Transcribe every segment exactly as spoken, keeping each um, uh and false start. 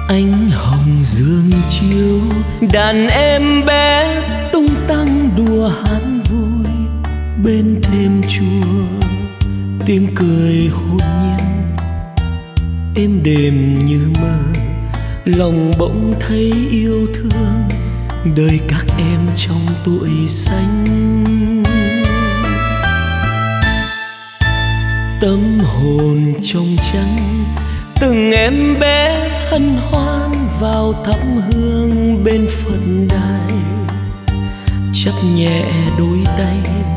Ánh hồng dương chiếu, đàn em bé tung tăng đùa hát vui bên thềm chùa. Tiếng cười hồn nhiên êm đềm như mơ, lòng bỗng thấy yêu thương đời các em trong tuổi xanh. Tâm hồn trong trắng, từng em bé hân hoan vào thắp hương bên Phật đài, chắp nhẹ đôi tay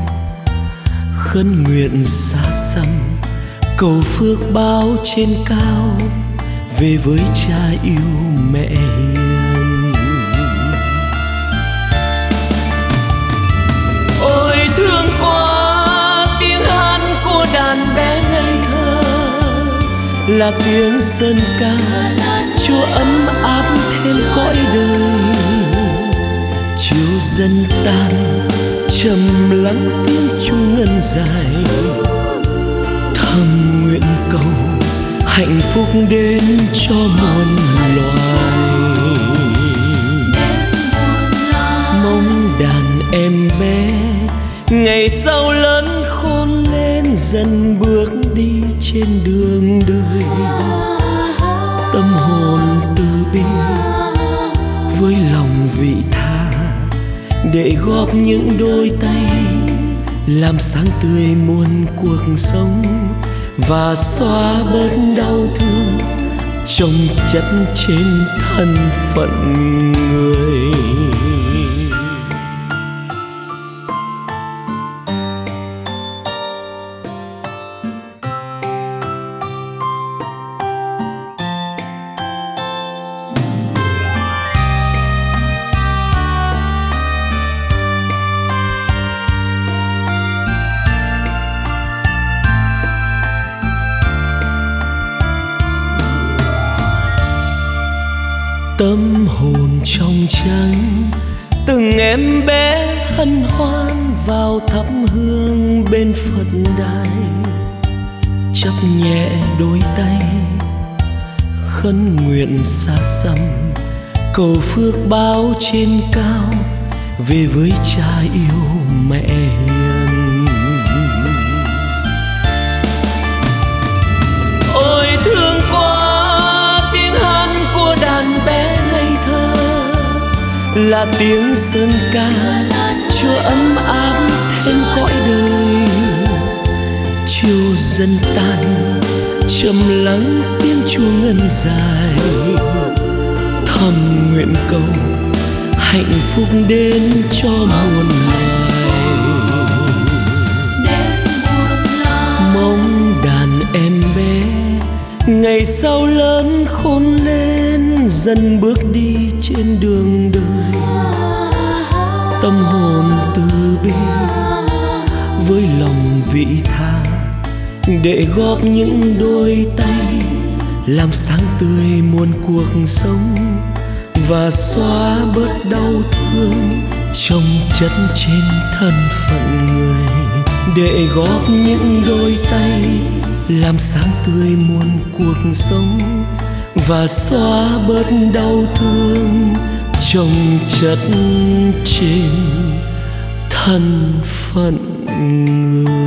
khấn nguyện xa xăm, cầu phước báo trên cao về với cha yêu mẹ hiền. Ôi thương quá tiếng hát của đàn bé ngây thơ, là tiếng sơn ca Chúa ấm áp thêm cõi đời. Chiều dần tan trầm lắng tiếng chuông ngân dài, thầm nguyện cầu hạnh phúc đến cho muôn loài. Mong đàn em bé ngày sau lớn khôn lên, dần bước đi trên đường đời. Tâm hồn từ bi với lòng vị tha, để góp những đôi tay làm sáng tươi muôn cuộc sống, và xóa bớt đau thương chồng chất trên thân phận người. Tâm hồn trong trắng, từng em bé hân hoan vào thắp hương bên Phật đài, chắp nhẹ đôi tay khấn nguyện xa xăm, cầu phước báo trên cao về với cha yêu mẹ hiền. Ôi thương quá tiếng hát của đàn bé ngây thơ, là tiếng sơn ca Chúa ấm áp thêm cõi đời. Chiều dần tan trầm lắng tiếng chuông ngân dài, thầm nguyện cầu hạnh phúc đến cho muôn loài. Mong đàn em bé ngày sau lớn khôn lên, dần bước đi trên đường đời. Tâm hồn từ bi với lòng vị tha, để góp những đôi tay làm sáng tươi muôn cuộc sống, và xóa bớt đau thương chồng chất trên thân phận người. Để góp những đôi tay làm sáng tươi muôn cuộc sống, và xóa bớt đau thương chồng chất trên thân phận người.